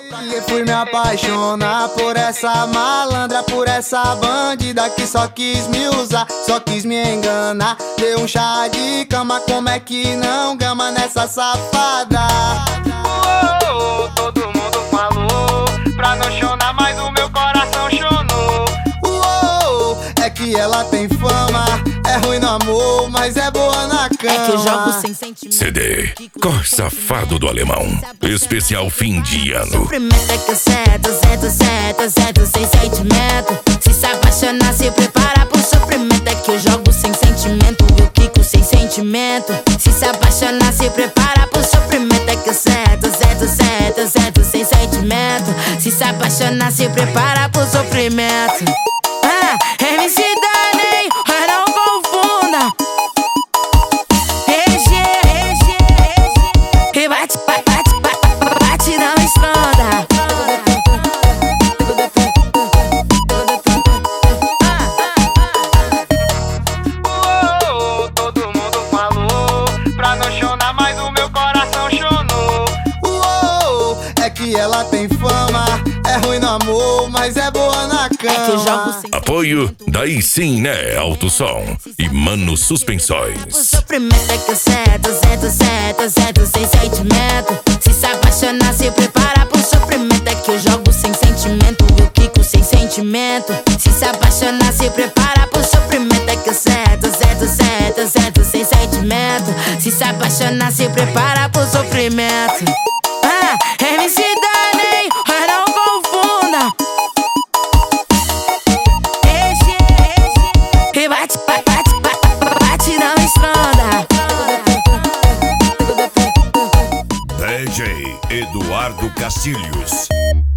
E fui me apaixonar por essa malandra, por essa bandida que só quis me usar, só quis me enganar. Deu um chá de cama, como é que não gama nessa safada? Todo mundo falou pra não chorar, mas o meu coração chonou. É que ela tem fama, é ruim no amor, mas é boa na cama. É que eu jogo sem sentimento. CD Cor Safado do Alemão, especial fim de ano. Sofrimento é que certo, sem sentimento. Se apaixonar, se prepara pro sofrimento. É que eu jogo sem sentimento, eu quico sem sentimento. Se apaixonar, se prepara pro sofrimento. É que certo, sem sentimento. Se apaixonar, se prepara pro sofrimento. MC Dani, mas não confunda. E bate, não esconda. Todo mundo falou pra não chorar, mas o meu coração chonou. É que ela tem fama, é ruim no amor, mas é boa na cama. É que eu jogo sem Apoio, daí sim, né? Alto Som e Mano Suspensões. O sofrimento é que certo, sem sentimento. Se apaixonar, se prepara pro sofrimento. É que eu jogo sem sentimento, eu quico sem sentimento. Se apaixonar, se prepara pro sofrimento. É que certo, sem sentimento. Se apaixonar, se prepara pro sofrimento. MC Dani, mas não confunda. E bate, não esconda. DJ Eduardo Castilhos.